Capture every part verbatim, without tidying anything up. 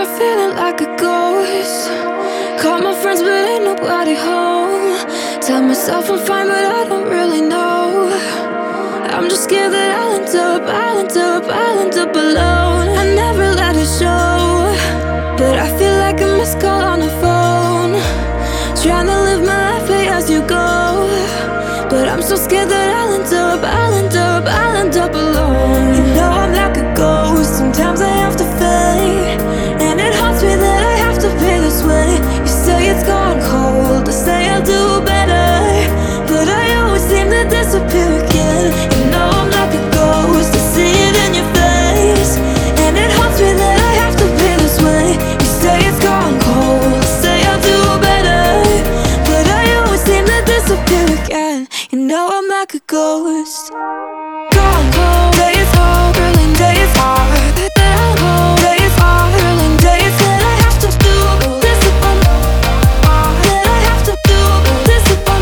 start feeling like a ghost. Call my friends but ain't nobody home. Tell myself I'm fine but I don't really know. I'm just scared that I'll end up, I'll end up, I'll end up alone. I never let it show, but I feel like a missed call on the phone. Trying to live my life pay as you go, but I'm so scared that I'll end up, I'll end up, I'll end up alone. You know I'm like a ghost, sometimes I have to fade, and it haunts me that I have to be this way. You say it's gone cold, I say I'll do better, but I always seem to disappear again. You know I'm like a ghost, I see it in your face, and it haunts me that I have to be this way. You say it's gone cold, I say I'll do better, but I always seem to disappear again. You know I'm like a ghost. Gone cold, days hard, early days hard. Cold days hard, early days that I have to do this upon that I have to do this upon.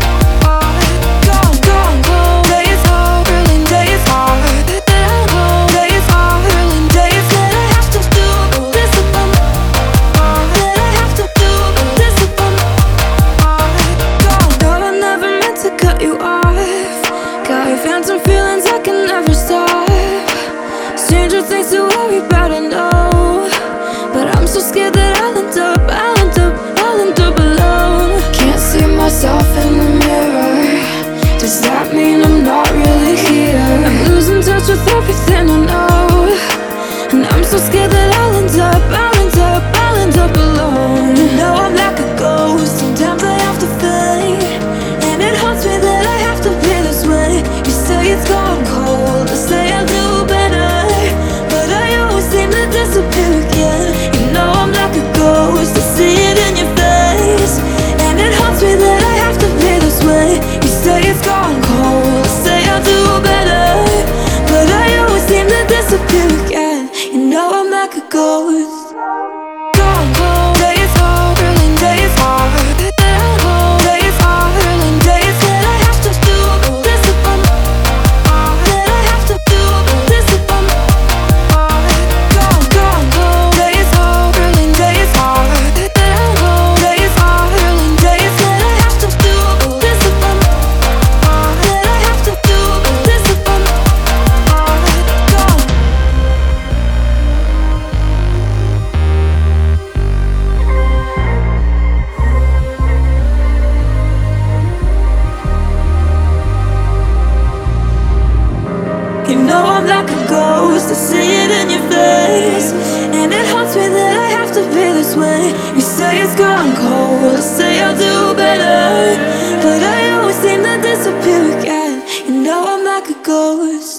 Gone, gone, cold days hard, early days hard. Cold days hard, early days that I have to do this upon that I have to do this upon. Gone, no, I never meant to cut you off. Got your phantom feelings I can never stop. Stranger things to worry about, I know, but I'm so scared that I'll end up, I'll end up, I'll end up alone. Can't see myself in the mirror. Does that mean I'm not really here? I'm losing touch with everything I know, and I'm so scared that I'll end up, I'll end up, I'll end up alone. You know I'm like a ghost, sometimes I have to fade, and it haunts me that I have to be this way. You say it's gone cold, I say I'll do better, but I always seem to disappear again. You know I'm like a ghost, I see it in your face, and it haunts me that I have to be this way. You say it's gone cold, I say I'll do better, but I always seem to disappear again. You know I'm like a ghost. Gone cold, days hard, early days hard. Cold days hard, early days that I have to do this upon that I have to do this upon. Gone, gone, cold days hard, early days hard. Cold days hard, early days that I have to do this upon that I have to do this upon. Gone. You know I'm like a ghost, I see it in your face, and it haunts me that I have to be this way. You say it's gone cold, I say I'll do better, but I always seem to disappear again. You know I'm like a ghost.